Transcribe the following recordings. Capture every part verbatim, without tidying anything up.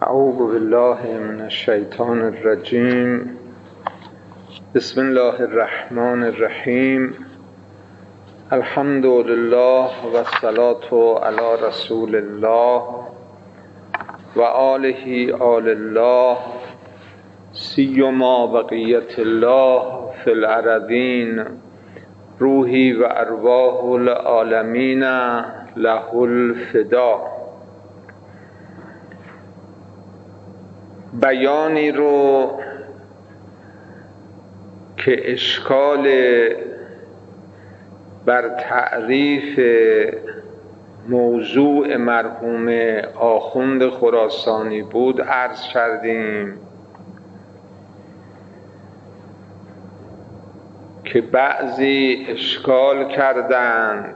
اعوذ بالله من الشیطان الرجیم. بسم الله الرحمن الرحیم. الحمد لله و الصلاة علی رسول الله و آله آل الله سیما بقیت الله فی الارضین روحی و ارواح العالمین له الفدا. بیانی رو که اشکال بر تعریف موضوع مرحوم آخوند خراسانی بود عرض کردیم که بعضی اشکال کردند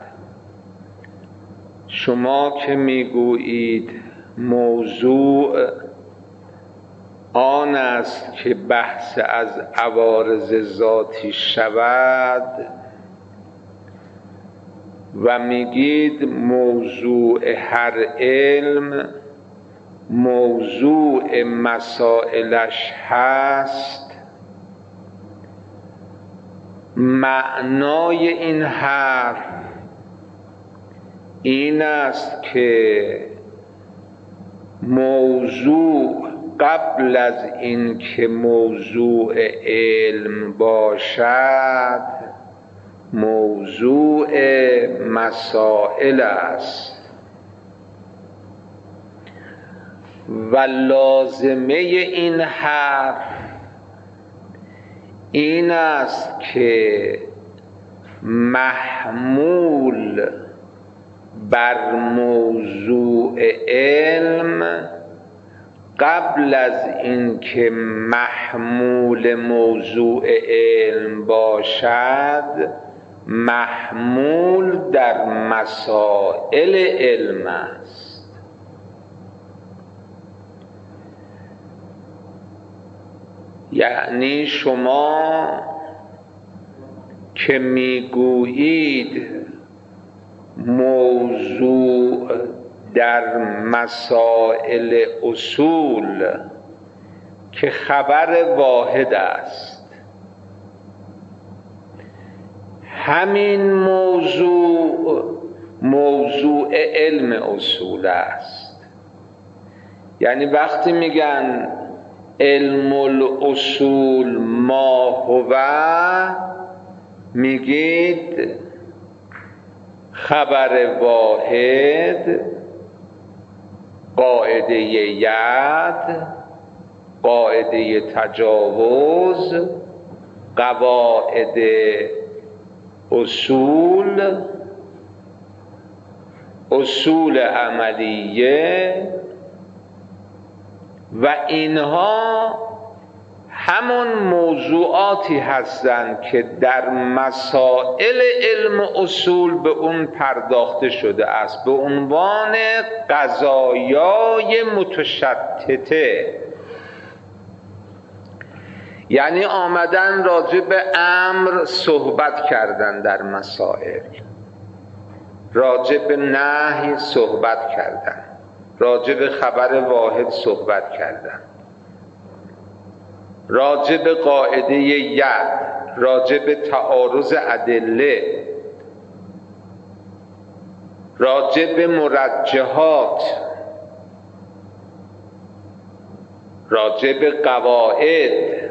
شما که میگویید موضوع آن است که بحث از عوارض ذاتی شود و میگید موضوع هر علم موضوع مسائلش هست، معنای این حرف این است که موضوع قبل از این که موضوع علم باشد موضوع مسائل است و لازمه این حرف این است که محمول بر موضوع علم قبل از اینکه محمول موضوع علم باشد محمول در مسائل علم است. یعنی شما که میگویید موضوع در مسائل اصول که خبر واحد است، همین موضوع موضوع علم اصول است. یعنی وقتی میگن علم الاصول ما هو، میگید خبر واحد، قاعده ید، قاعده تجاوز، قواعد اصول، اصول عملیه و اینها همون موضوعاتی هستند که در مسائل علم اصول به اون پرداخته شده است به عنوان قضایای متشتته. یعنی آمدن راجع به امر صحبت کردن، در مسائل راجع به نهی صحبت کردن، راجع به خبر واحد صحبت کردن، راجع به قاعده ید، راجع به تعارض ادله، راجع به مرجحات، راجع به قواعد.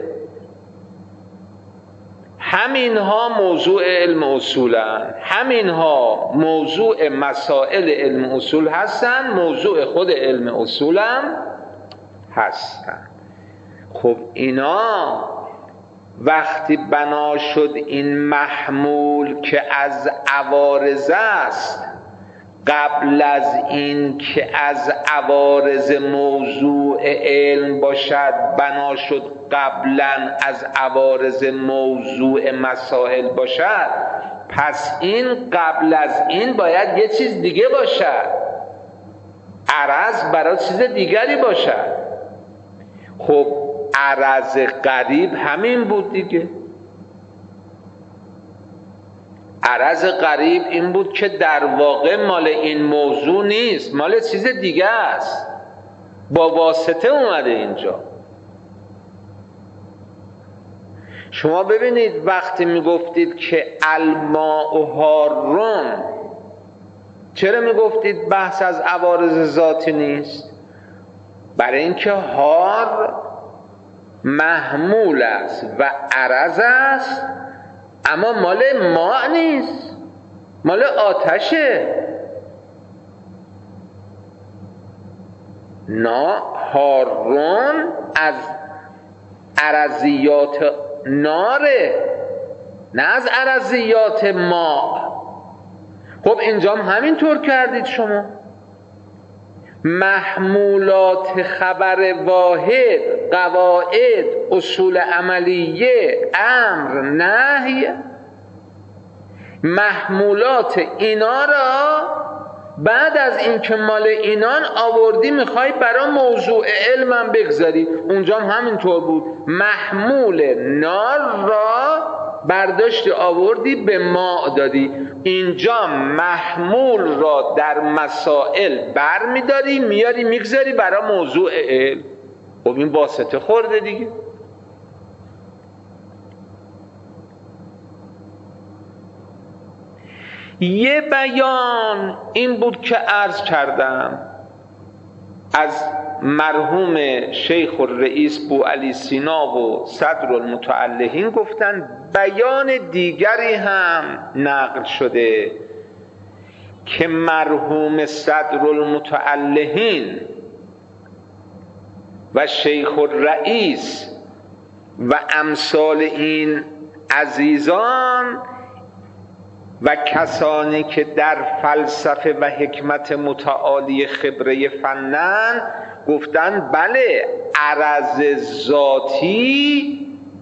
همینها موضوع علم اصولن، همینها موضوع مسائل علم اصول هستن، موضوع خود علم اصولم هستن. خب اینا وقتی بنا شد این محمول که از عوارض است، قبل از این که از عوارض موضوع علم باشد بنا شد قبلا از عوارض موضوع مسائل باشد، پس این قبل از این باید یه چیز دیگه باشد، عرض برای چیز دیگری باشد. خب عرض قریب همین بود دیگه. عرض قریب این بود که در واقع مال این موضوع نیست، مال چیز دیگه است. با واسطه اومده اینجا. شما ببینید وقتی میگفتید که الماء حارون، چرا میگفتید بحث از عوارض ذاتی نیست؟ برای اینکه حار محمول است و عرض است، اما مال ماء نیست، مال آتشه. نه، حارون از عرضیات ناره، نه از عرضیات ماء. خب اینجا هم همینطور کردید شما. محمولات خبر واحد، قواعد، اصول عملیه، امر، نهی، محمولات اینا را بعد از این که مال اینان آوردی میخوای برای موضوع علمم بگذاری. اونجا هم همینطور بود، محمول نار را برداشتی آوردی به ماء دادی. اینجا محمول را در مسائل بر میداری میاری میگذاری برای موضوع علم. خب این واسطه خورده دیگه. یه بیان این بود که عرض کردم از مرحوم شیخ الرئیس بوعلی سینا و صدر المتعلهین، گفتن بیان دیگری هم نقل شده که مرحوم صدر المتعلهین و شیخ الرئیس و امثال این عزیزان و کسانی که در فلسفه و حکمت متعالی خبره فنن گفتن بله، عرض ذاتی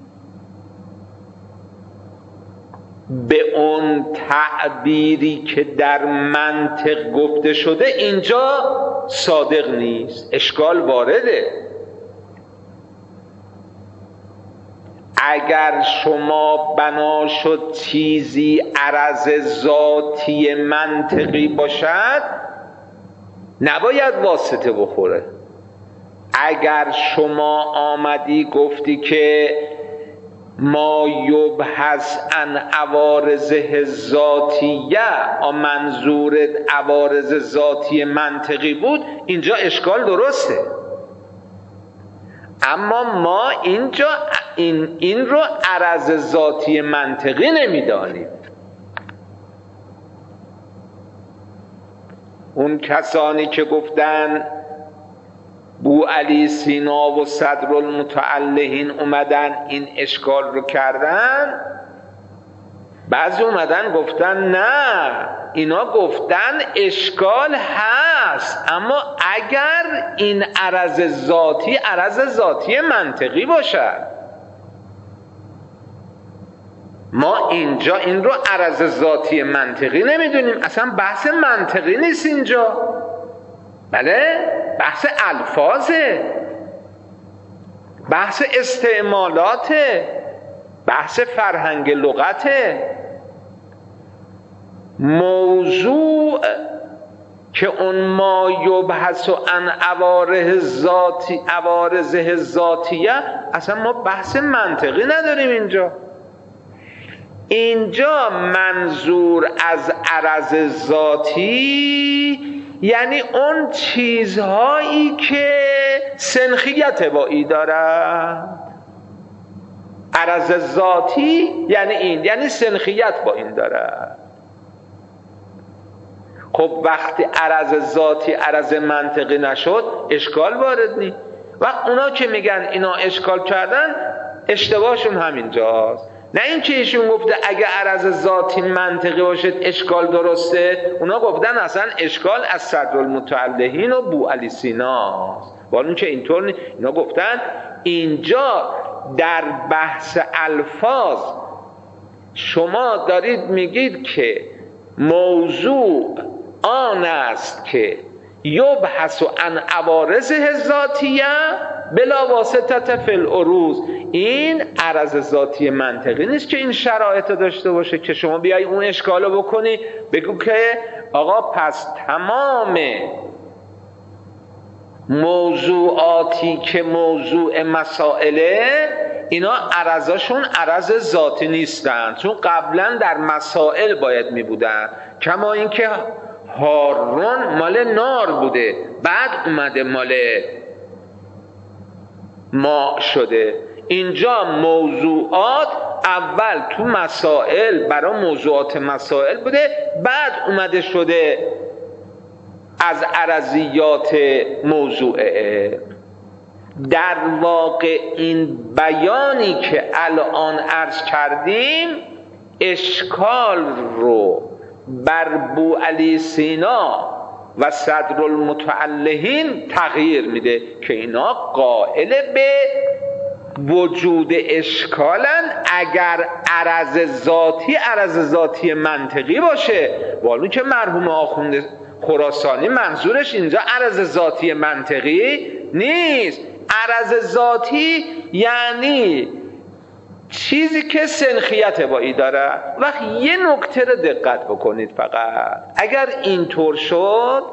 به اون تعبیری که در منطق گفته شده اینجا صادق نیست، اشکال وارده. اگر شما بنا شد چیزی عرض ذاتی منطقی باشد نباید واسطه بخوره. اگر شما آمدی گفتی که ما یبحث عن عوارضه ذاتیه، منظورت عوارض ذاتی منطقی بود، اینجا اشکال درسته. اما ما اینجا این, این رو عرض ذاتی منطقی نمیدانیم. اون کسانی که گفتن بوعلی سینا و صدر المتعلهین اومدن این اشکال رو کردن، بعضی اومدن گفتن نه، اینا گفتن اشکال هست، اما اگر این عرض ذاتی عرض ذاتی منطقی باشد. ما اینجا این رو عرض ذاتی منطقی نمیدونیم، اصلا بحث منطقی نیست اینجا. بله، بحث الفاظه، بحث استعمالاته، بحث فرهنگ لغته. موضوع که اون ما یبحث عن عوارض ذاتی عوارضه ذاتیه، اصلا ما بحث منطقی نداریم اینجا. اینجا منظور از عرض ذاتی یعنی اون چیزهایی که سنخیت بایی دارد. عرض ذاتی یعنی این، یعنی سنخیت با این دارد. خب وقتی عرض ذاتی عرض منطقی نشد اشکال وارد نی. و اونا که میگن اینا اشکال کردن اشتباهشون همینجاست. نه این که ایشون گفته اگه عرض ذاتی منطقی باشد اشکال درسته، اونا گفتن اصلا اشکال از صدر المتعلهین و بوعلی سیناست. ولی اون که اینطور نی. اینا گفتن اینجا در بحث الفاظ شما دارید میگید که موضوع آن است که یبحث عن عوارضه ذاتیه بلا واسطه فی العروض. این عرض ذاتی منطقی نیست که این شرایط داشته باشه که شما بیای اون اشکالو بکنی بگو که آقا پس تمام موضوعاتی که موضوع مسائله، اینا عرضاشون عرض ذاتی نیستن، چون قبلا در مسائل باید می بودن. کما اینکه هارون مال نار بوده، بعد اومده مال ما شده. اینجا موضوعات اول تو مسائل برای موضوعات مسائل بوده، بعد اومده شده از عرضیات موضوعه. در واقع این بیانی که الان عرض کردیم اشکال رو بر بوعلی سینا و صدرالمتعلهین تغییر میده که اینا قائل به وجود اشکالن اگر عرض ذاتی عرض ذاتی منطقی باشه. والو که مرحوم آخوند خراسانی منظورش اینجا عرض ذاتی منطقی نیست. عرض ذاتی یعنی چیزی که سنخیت بایی داره. وقت یه نکته رو دقت بکنید فقط، اگر اینطور شد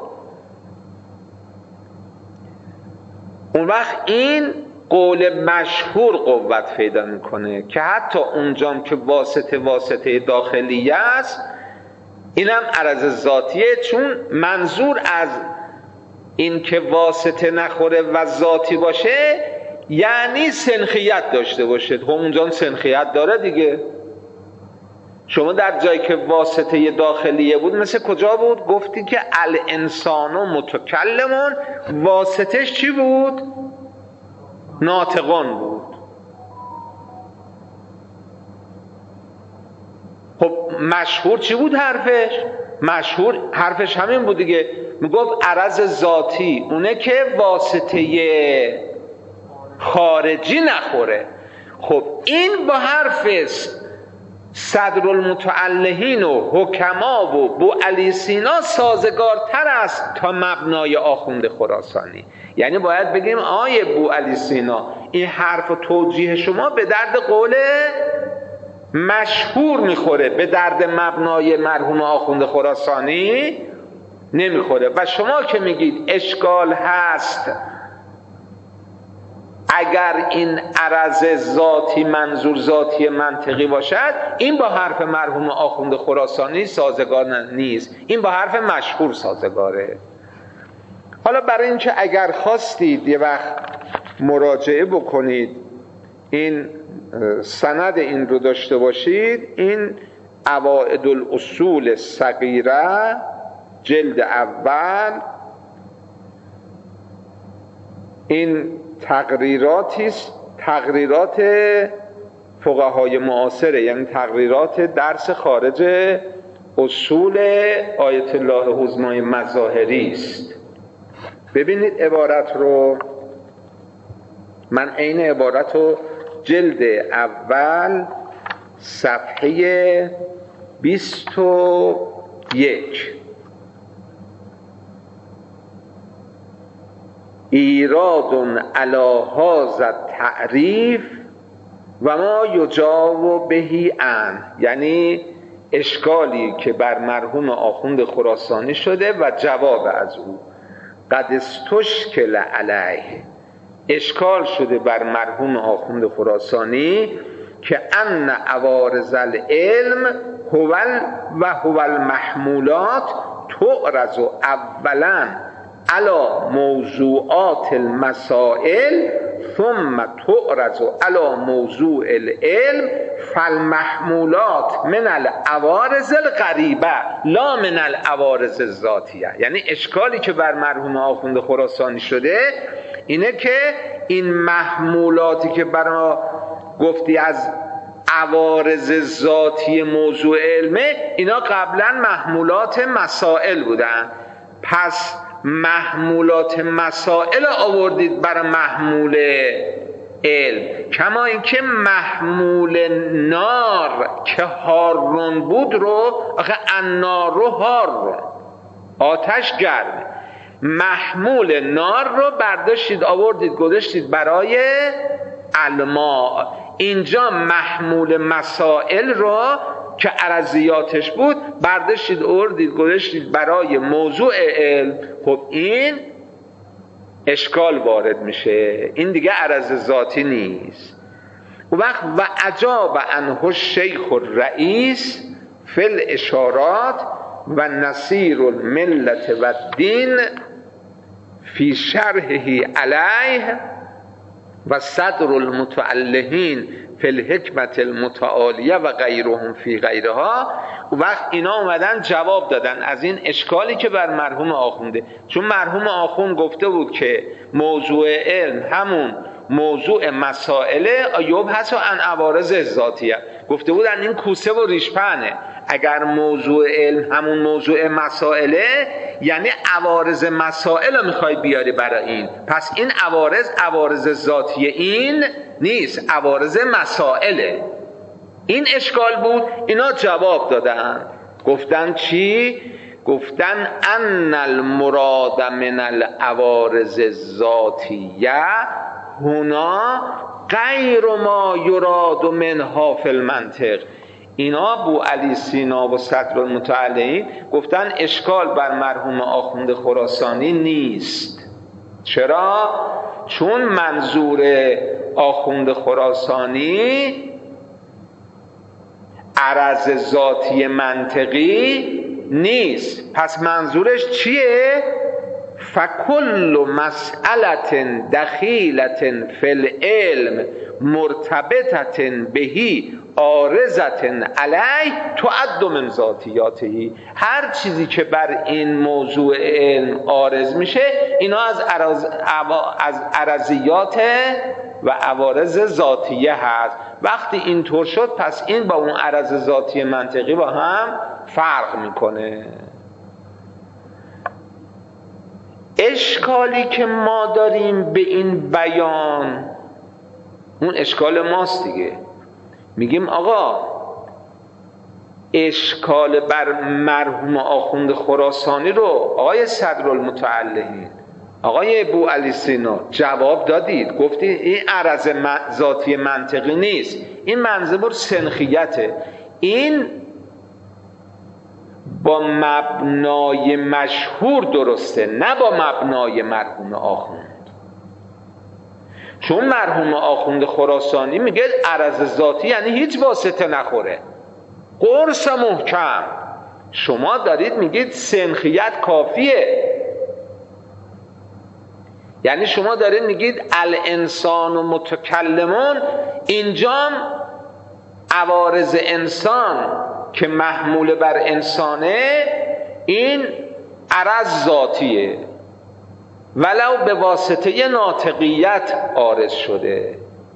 اون وقت این قول مشهور قوت پیدا میکنه که حتی اونجام که واسطه واسطه داخلیه است اینم عرض ذاتیه، چون منظور از این که واسطه نخوره و ذاتی باشه یعنی سنخیت داشته باشه. خب اونجا سنخیت داره دیگه. شما در جایی که واسطه داخلیه بود مثل کجا بود؟ گفتی که الانسان متکلمون، واسطش چی بود؟ ناطقان بود. خب مشهور چی بود حرفش؟ مشهور حرفش همین بود دیگه، میگفت عرض ذاتی اونه که واسطه خارجی نخوره. خب این با حرف صدرالمتعلهین و حکما و بوعلی سینا سازگارتر است تا مبنای آخوند خراسانی. یعنی باید بگیم آیه بوعلی سینا این حرف و توجیه شما به درد قول مشهور میخوره، به درد مبنای مرحوم آخوند خراسانی نمیخوره. و شما که میگید اشکال هست اگر این عرض ذاتی منظور ذاتی منطقی باشد، این با حرف مرحوم آخوند خراسانی سازگار نیست، این با حرف مشهور سازگاره. حالا برای اینکه اگر خواستید یه وقت مراجعه بکنید این سند این رو داشته باشید، این عوائد الاصول صغیره جلد اول، این تقریراتی است، تقریرات فقهای معاصره، یعنی تقریرات درس خارج اصول آیت الله عظمای مظاهری است. ببینید عبارت رو، من عین عبارت رو جلد اول صفحه بیست و یک، ایراد علی هذا تعریف و ما یجاب بهی عن، یعنی اشکالی که بر مرحوم آخوند خراسانی شده و جواب از او. قد استشکل علیه، اشکال شده بر مرحوم آخوند خراسانی که ان عوارض العلم هو و هو المحمولات تعرض اولا علی موضوعات المسائل ثم تعرض علی موضوع العلم، فالمحمولات من العوارض الغریبه لا من العوارض الذاتیه. یعنی اشکالی که بر مرحوم آخوند خراسانی شده اینه که این محمولاتی که برای گفتی از عوارض ذاتی موضوع علمه، اینا قبلا محمولات مسائل بودن، پس محمولات مسائل آوردید برای محمول علم. کما اینکه محمول نار که هارون بود رو، آخه النار رو هارون آتش گرم، محمول نار رو برداشتید آوردید گذاشتید برای الماء. اینجا محمول مسائل رو که عرضیاتش بود برداشتید آوردید گذاشتید برای موضوع علم. خب این اشکال وارد میشه، این دیگه عرض ذاتی نیست. و وقت و عجاب عنه الشیخ الرئیس فی الاشارات و نصیر الملت و الدین فی شرحه علیه و صدر المتعلهین فی الحکمت المتعالیه و غیرهم فی غیرها. و وقت اینا اومدن جواب دادن از این اشکالی که بر مرحوم آخونده، چون مرحوم آخوند گفته بود که موضوع علم همون موضوع مسائله ایوب هست و ان عوارض ذاتیه، گفته بودن این کوسه و ریشپنه. اگر موضوع علم همون موضوع مسائله، یعنی عوارض مسائل رو میخوای بیاری برای این، پس این عوارض عوارض ذاتی این نیست، عوارض مسائله. این اشکال بود. اینا جواب دادن، گفتن چی؟ گفتن ان المراد من العوارض الذاتیه هنا غیر ما یراد منها فی المنطق. اینا ابو علی سینا و صدر المتعلهین گفتن اشکال بر مرحوم آخوند خراسانی نیست. چرا؟ چون منظور آخوند خراسانی عرض ذاتی منطقی نیست. پس منظورش چیه؟ فکل مسئله دخیلة فی العلم مرتبطة بهی عارضة علیه تعد من ذاتیاته. هر چیزی که بر این موضوع علم عارض میشه اینا از عرض از عرضیات و عوارض ذاتیه هست. وقتی اینطور شد پس این با اون عرض ذاتی منطقی با هم فرق میکنه. اشکالی که ما داریم به این بیان اون اشکال ماست دیگه. میگیم آقا اشکال بر مرحوم آخوند خراسانی رو آقای صدر المتعلهین، آقای ابو علی سینا جواب دادید، گفتید این عرض ذاتی منطقی نیست، این منظور سنخیته، این با مبنای مشهور درسته نه با مبنای مرحوم آخوند. چون مرحوم آخوند خراسانی میگه عرض ذاتی یعنی هیچ واسطه نخوره، قرص محکم. شما دارید میگید سنخیت کافیه، یعنی شما دارید میگید الانسان و متکلمون، اینجام عوارض انسان که محمول بر انسانه این عرض ذاتیه ولو به واسطه ناطقیت عارض شده.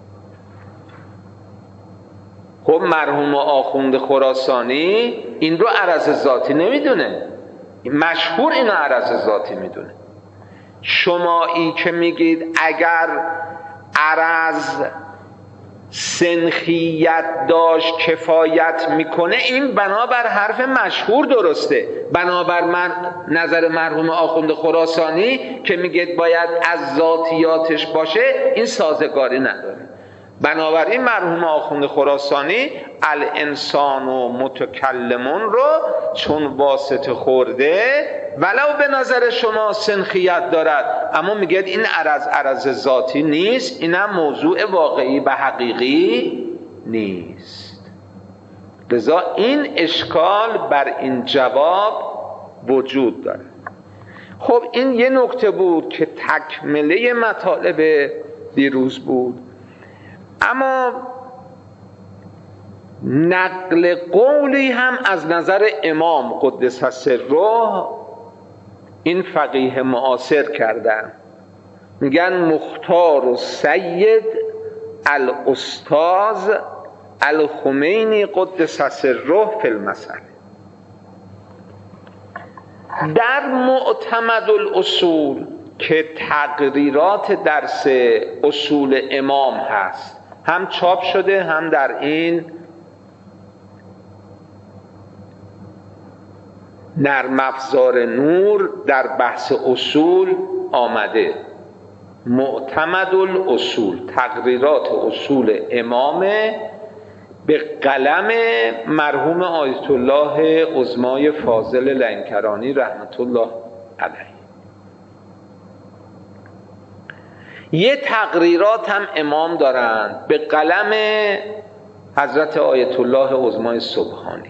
خب مرحوم آخوند خراسانی این رو عرض ذاتی نمیدونه، مشهور اینو عرض ذاتی میدونه. شمایی که میگید اگر عرض سنخیت داشت کفایت میکنه، این بنابر حرف مشهور درسته، بنابر من نظر مرحوم آخوند خراسانی که میگه باید از ذاتیاتش باشه، این سازگاری نداره. بنابراین مرحوم آخوند خراسانی الانسان و متکلمون رو چون واسطه خورده ولو به نظر شما سنخیت دارد، اما میگه این عرض عرض ذاتی نیست، اینم موضوع واقعی و حقیقی نیست. لذا این اشکال بر این جواب وجود داره. خب این یه نکته بود که تکمله مطالب دیروز بود. اما نقل قولی هم از نظر امام قدس سره این فقیه معاصر کردن، میگن مختار و سید الاستاذ الخمینی قدس سره فی المسئله. در معتمد الاصول که تقریرات درس اصول امام هست، هم چاپ شده هم در این نرم افزار نور در بحث اصول آمده. معتمد الاصول، تقریرات اصول امام به قلم مرحوم آیت الله عظمای فاضل لنکرانی رحمت الله علیه. یه تقریرات هم امام دارند به قلم حضرت آیت الله عظمای سبحانی.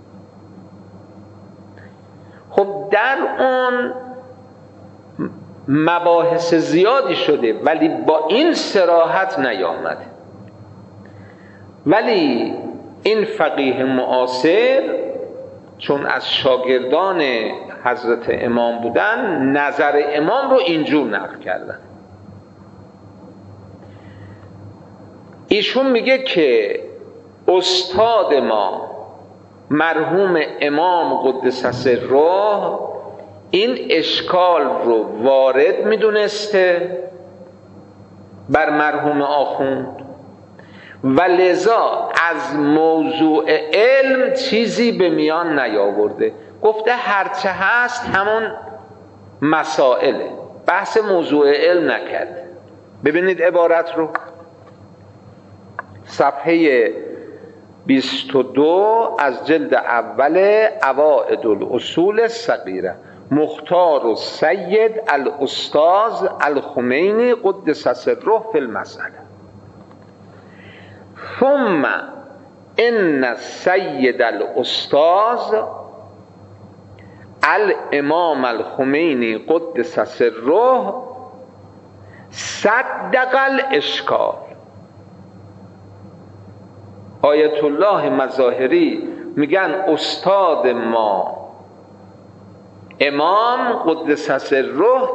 خب در اون مباحث زیادی شده ولی با این صراحت نیامده. ولی این فقیه معاصر چون از شاگردان حضرت امام بودن، نظر امام رو اینجور نقل کردن. ایشون میگه که استاد ما مرحوم امام قدس سره این اشکال رو وارد میدونسته بر مرحوم آخوند و لذا از موضوع علم چیزی به میان نیاورده. گفته هرچه هست همون مسائله، بحث موضوع علم نکرده. ببینید عبارت رو، صفحه بیست و دو از جلد اول قواعد الاصول الصغیره، مختار السید الاستاذ الخمینی قدس سره فی المسأله. ثم ان السید الاستاذ الامام الخمینی قدس سره صدق الاشکال. آیت الله مظاهری میگن استاد ما امام قدس سره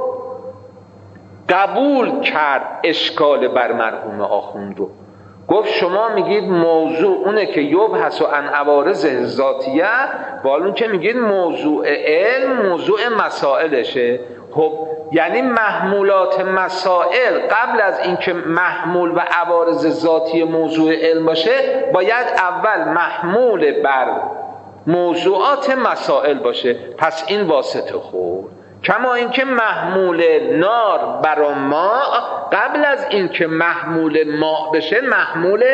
قبول کرد اشکال بر مرحوم آخوند رو. گفت شما میگید موضوع اونه که یبحث عن عوارض ذاتیه، والون که میگید موضوع علم موضوع مسائلشه. خب یعنی محمولات مسائل قبل از اینکه محمول و عوارض ذاتی موضوع علم باشه باید اول محمول بر موضوعات مسائل باشه. پس این واسطه خورد. کما اینکه محمول نار بر ماء قبل از اینکه محمول ماء بشه محمول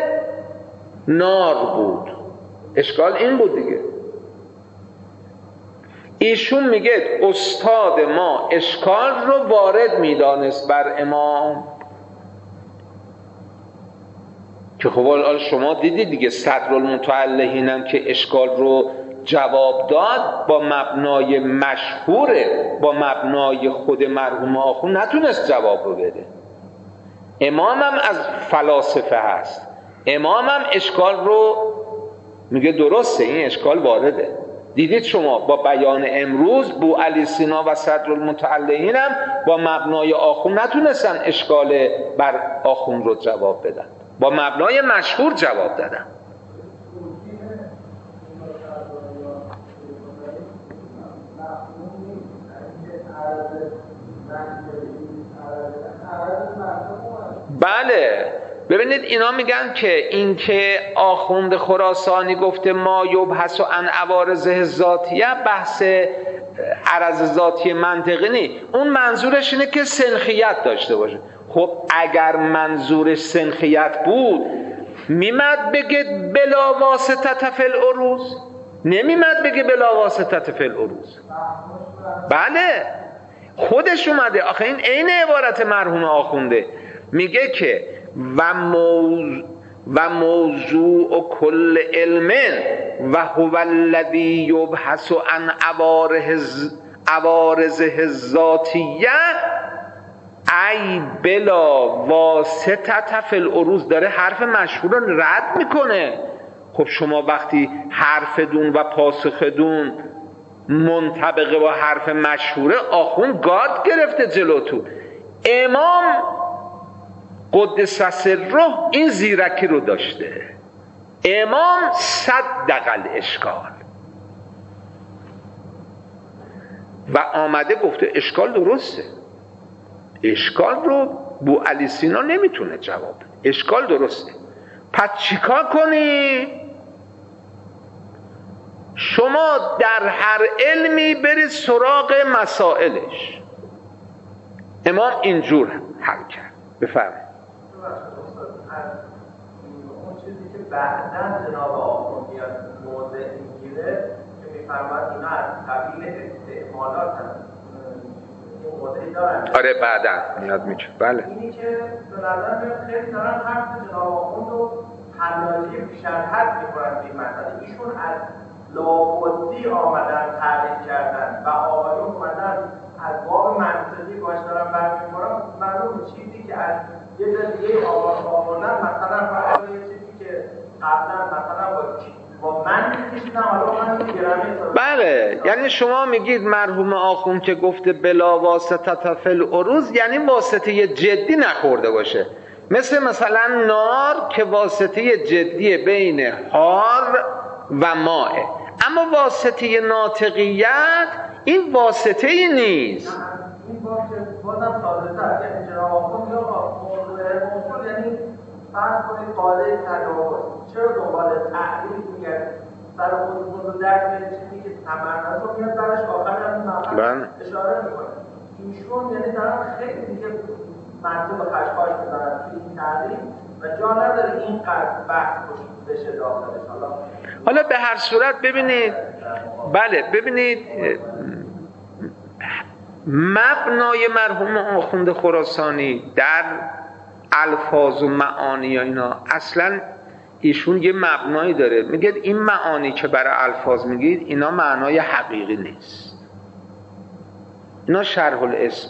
نار بود. اشکال این بود دیگه. ایشون میگه استاد ما اشکال رو وارد میدانست بر امام، که خب حالا شما دیدید دیگه صدرالمتعلهین هم که اشکال رو جواب داد با مبنای مشهوره، با مبنای خود مرحوم آخوند نتونست جواب رو بده. امام هم از فلاسفه هست، امام هم اشکال رو میگه درسته این اشکال وارده. دیدید شما با بیان امروز بو علی سینا و صدرالمتعلهین هم با مبنای آخوند نتونستن اشکال بر آخوند رو جواب بدن، با مبنای مشهور جواب دادن. بله ببینید اینا میگن که این که آخوند خراسانی گفته ما یبحث عن عوارض ذاتیه بحث عرض ذاتی منطقی نی، اون منظورش اینه که سنخیت داشته باشه. خب اگر منظورش سنخیت بود میمد بگه بلا واسطه فی العروض، نمیمد بگه بلا واسطه فی العروض. بله خودش اومده، آخه این عین عبارت مرحوم آخونده، میگه که و موضوع و موضوع کل علم و هو الذی یبحث عن عوارض عوارض ذاتیه ای بلا واسطه فی العروض. داره حرف مشهور رو رد میکنه. خب شما وقتی حرف دون و پاسخ دون منطبقه با حرف مشهوره، آخوند گارد گرفته جلوتون. امام قدس سره این زیرکی رو داشته. امام صدق الاشکال و آمده گفته اشکال درسته. اشکال رو بو علی سینا نمیتونه جواب بده. اشکال درسته. پس چیکار کنی؟ شما در هر علمی برید سراغ مسائلش. امام اینجور حل کرد. بفرمایید. اون چیزی که بعداً جناب آخوند میاد موضع میگیره که میفرماد اینا از قبیل استعمالات هست، مدلی دارن. آره بعدا میاد میگه. بله اینی که به نظر میاد خیلی دارن حرف جناب آخوند رو حلاجی بیش از حد میکنن به این مسئله. ایشون از لابدی آمدن تغییر کردن و آقایون اومدن از باب منطقی باش دارن برمی‌خورن. معلومه چیزی که از یه جای دیگه آوردن، مثلا فرض یه چیزی که قبلا مثلا با با من می‌کشیدم حالا من می‌گیرم. بله، یعنی شما میگید مرحوم آخوند که گفته بلا واسطه فی العروض، یعنی واسطه جدی نخورده باشه، مثل مثلا نار که واسطه جدی بین حار و ماه، اما واسطه ناطقیت این واسطه ای نیست. این باب که بازم ساده تر، یعنی جناب آخوند یا موضوع موضوع یعنی فرض کنید قاعده تجاوز، چرا دنبال تعریف میگرد سر خودتون رو در میاره چیزی که تمرنات رو میاد برش آخر هم مقام اشاره میکنه. ایشون یعنی دارن خیلی دیگه منطق خشخاش میزنن توی این تعریف و جا نداره اینقدر بحث بشه داخلش. حالا حالا به هر صورت ببینید، بله ببینید مبنای مرحوم آخوند خراسانی در الفاظ و معانی و اینا، اصلا ایشون یه مبنایی داره، میگه این معانی که برای الفاظ میگید اینا معنای حقیقی نیست، اینا شرح الاسم،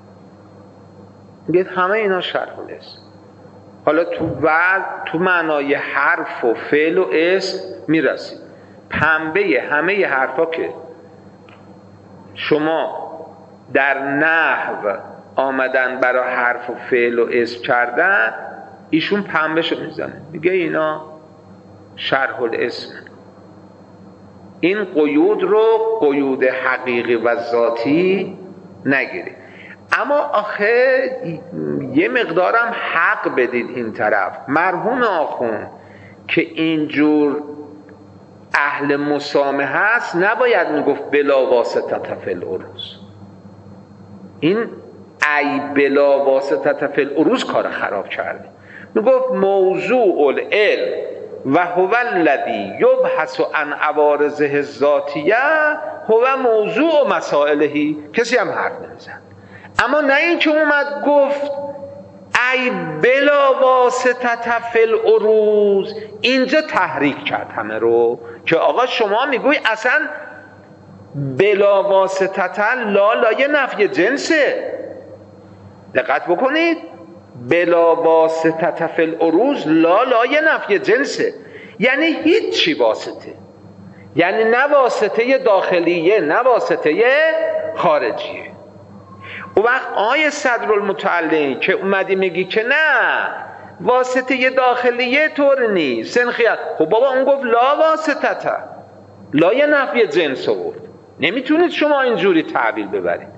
میگه همه اینا شرح الاسم. حالا تو بعد تو معنای حرف و فعل و اسم میرسید. پنبه همه ی حرفا که شما در نحو آمدن برای حرف و فعل و اسم کردن، ایشون پنبهشو میزنه، میگه اینا شرح الاسم. این قیود رو قیود حقیقی و ذاتی نگیرید. اما آخه یه مقدارم حق بدید این طرف. مرحوم آخوند که اینجور اهل مسامحه هست نباید میگفت بلا واسطه فی العروض. این ای بلا واسطه فی العروض کار خراب کرده. میگفت موضوع العلم و هو الذی یبحث عن عوارضه الذاتیه هو موضوع مسائلهی. کسی هم حرف نمیزد. اما نه این که اومد گفت ای بلا واسطه فی العروض، اینجا تحریک کرد همه رو که آقا شما میگوی اصلا بلا واسطه لا لایه نفی جنسه. دقت بکنید، بلا واسطه فی العروض لا لایه نفی جنسه، یعنی هیچی واسطه، یعنی نه واسطه داخلیه نه واسطه خارجیه. اون وقت آیه صدرالمتعلی که اومدی میگی که نه واسطه داخلیه طور نیست سنخیت، خب بابا اون گفت لا واسطه، لا یه نفی جنس آورد، نمیتونید شما اینجوری تعبیر ببرید.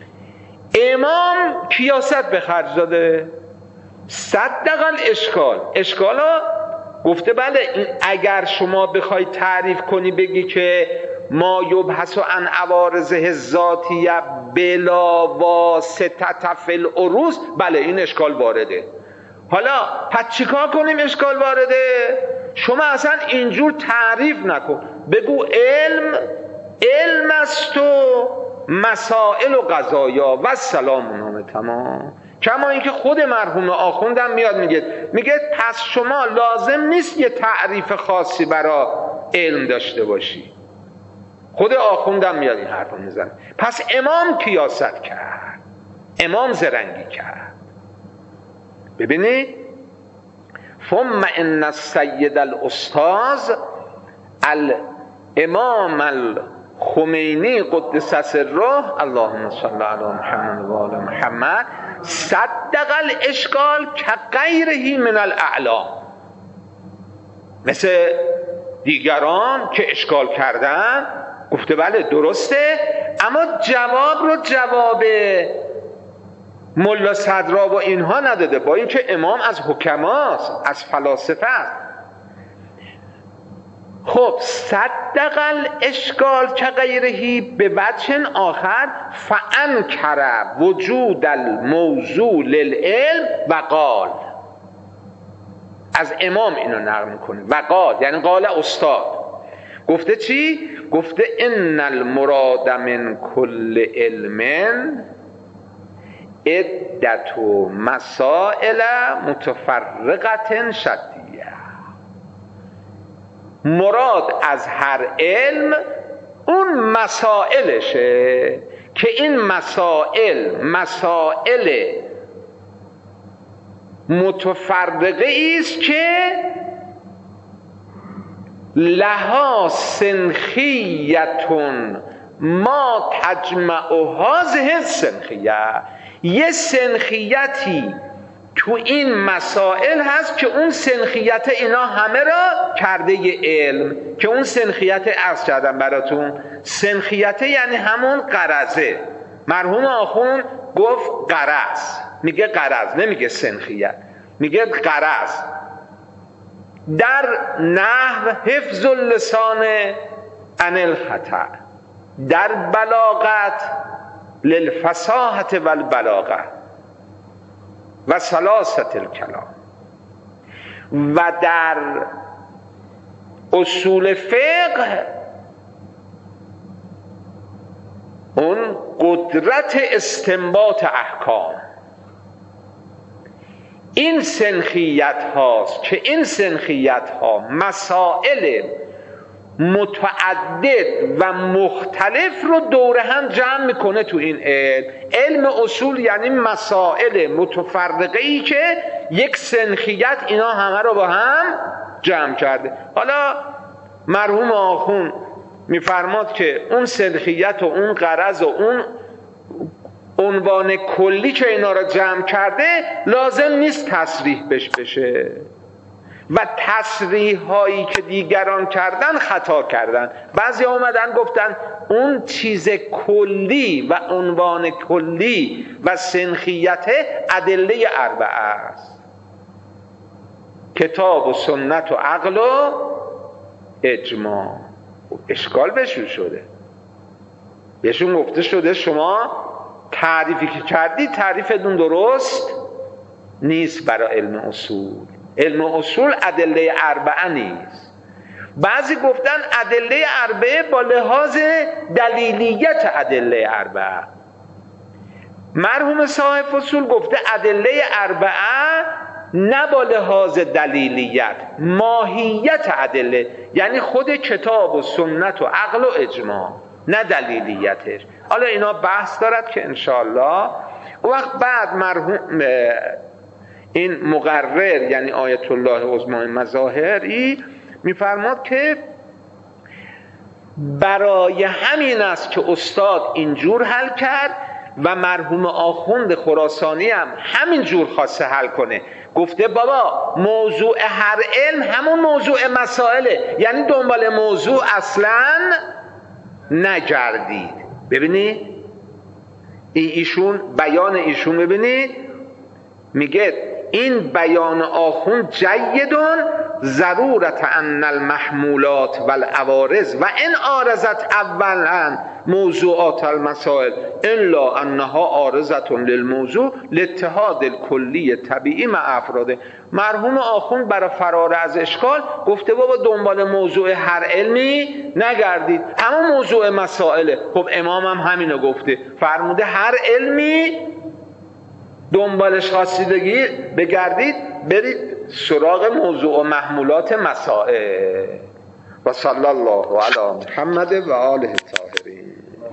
امام کیاست به خرج داده، صدق الاشکال، اشکالا گفته بله این اگر شما بخوای تعریف کنی بگی که ما یبحث عن عوارضه الذاتیه بلا واسطه فی العروض، بله این اشکال وارده. حالا پس چیکار کنیم اشکال وارده؟ شما اصلا اینجور تعریف نکن، بگو علم علم است و مسائل و قضایا و سلام نامه تمام. کما اینکه خود مرحوم آخوندم میاد میگه میگه پس شما لازم نیست یه تعریف خاصی برای علم داشته باشی. خود آخوندم میاد این حرف رو میزنه. پس امام کیاست کرد، امام زرنگی کرد. ببینید ثم ان السید الاستاذ الامام الخمینی قدس سره اللهم صل علی محمد و آل محمد صدق الاشکال کغیره من الاعلام. مثل دیگران که اشکال کردن گفته بله درسته، اما جواب رو جواب ملا صدرا و اینها نداده، با این که امام از حکماست، از فلاسفه است. خب صدق الاشکال کغیرهی به وجه آخر فانکر وجود الموضوع للعلم و قال. از امام اینو نقل میکنه و قال یعنی قال استاد. گفته چی؟ گفته ان المراد من کل علم عدت و مسائل متفرقت شدیه. مراد از هر علم اون مسائلشه که این مسائل مسائل متفرقه است که لها سنخیتون ما تجمع هذه السنخیه، یه سنخیتی تو این مسائل هست که اون سنخیت اینا همه را کرده ی علم، که اون سنخیت عرض کردم براتون. سنخیت یعنی همون قرضه. مرحوم آخوند گفت قرض، میگه قرض، نمیگه سنخیت، میگه قرض. در نحو حفظ اللسان عن الخطأ، در بلاغت للفصاحت والبلاغه و سلاست الکلام، و در اصول فقه اون قدرت استنباط احکام. این سنخیت هاست که این سنخیت ها مسائل متعدد و مختلف رو دور هم جمع میکنه تو این علم. علم اصول یعنی مسائل متفرقه ای که یک سنخیت اینا همه رو با هم جمع کرده. حالا مرحوم آخوند میفرماد که اون سنخیت و اون غرض و اون عنوان کلی که اینا رو جمع کرده لازم نیست تصریح بش بشه، و تصریح هایی که دیگران کردن خطا کردن. بعضی آمدن گفتن اون چیز کلی و عنوان کلی و سنخیت ادله اربعه است: کتاب و سنت و عقل و اجماع. اشکال بهشون شده، بهشون گفته شده شما تعریفی که کردی تعریفتون درست نیست برای علم اصول. علم اصول ادله اربعه نیست. بعضی گفتن ادله اربعه با لحاظ دلیلیت ادله اربعه. مرحوم صاحب اصول گفته ادله اربعه نه با لحاظ دلیلیت، ماهیت ادله، یعنی خود کتاب و سنت و عقل و اجماع، نه دلیلیتش. حالا اینا بحث دارد که انشاءالله وقت بعد مرحوم این مقرر یعنی آیت الله عظمی مظاهری میفرماد که برای همین است که استاد اینجور حل کرد و مرحوم آخوند خراسانی هم همین جور خواسته حل کنه. گفته بابا موضوع هر علم همون موضوع مسائله، یعنی دنبال موضوع اصلا نگردید. ببینید ایشون بیان ایشون، ببینید میگه این بیان آخوند جیدون ضرورت ان المحمولات والعوارض و ان عارضت اولا موضوعات المسائل الا انها عارضه للموضوع لاتحاد الکلی طبیعی مع افراده. مرحوم آخوند برای فرار از اشکال گفته بابا دنبال موضوع هر علمی نگردید، همون موضوع مسائله. خب امام هم همینو گفته، فرموده هر علمی دنبالش خواستید بگردید برید سراغ موضوع و محمولات مسائل. و صلی الله علی محمد و آله الطاهرین.